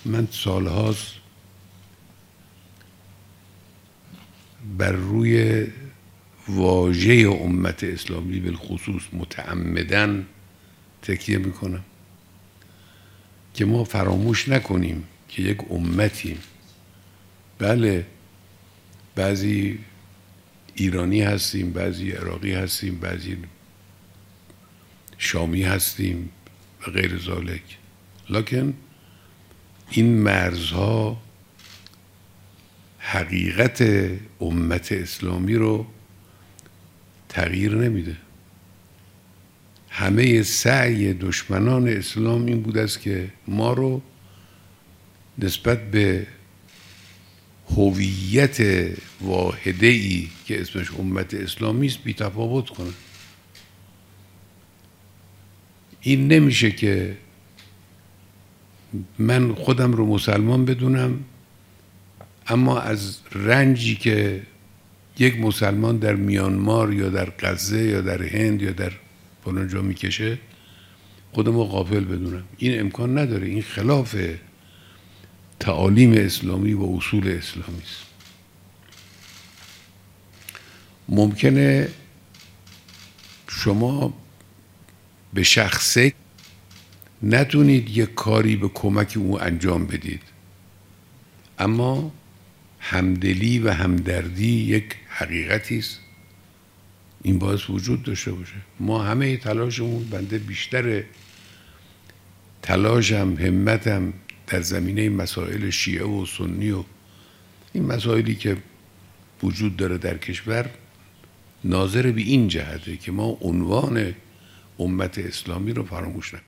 من سالهاست بر روی واژه امت اسلامی بالخصوص متعمدن تکیه میکنم که ما فراموش نکنیم که یک امتیم. بله بعضی ایرانی هستیم، بعضی عراقی هستیم، بعضی شامی هستیم و غیر ذالک، لکن این مرزها حقیقت امت اسلامی رو تغییر نمیده. همه سعی دشمنان اسلام این بود است که ما رو نسبت به هویت واحده‌ای که اسمش امت اسلامی است بی تفاوت کنه. این نمیشه که من خودم رو مسلمان بدونم اما از رنجی که یک مسلمان در میانمار یا در غزه یا در هند یا در فلان جا میکشه خودم رو غافل بدونم. این امکان نداره. این خلاف تعالیم اسلامی و اصول اسلامی است. ممکنه شما به شخصه نتونید یک کاری به کمک او انجام بدید، اما همدلی و همدردی یک حقیقتی است، این باعث وجود داشته باشه. ما همه تلاشمون، بنده بیشتر تلاشم همتم در زمینه مسائل شیعه و سنی و این مسائلی که وجود داره در کشور ناظر به این جهته که ما عنوان امت اسلامی رو فراموش نکنیم.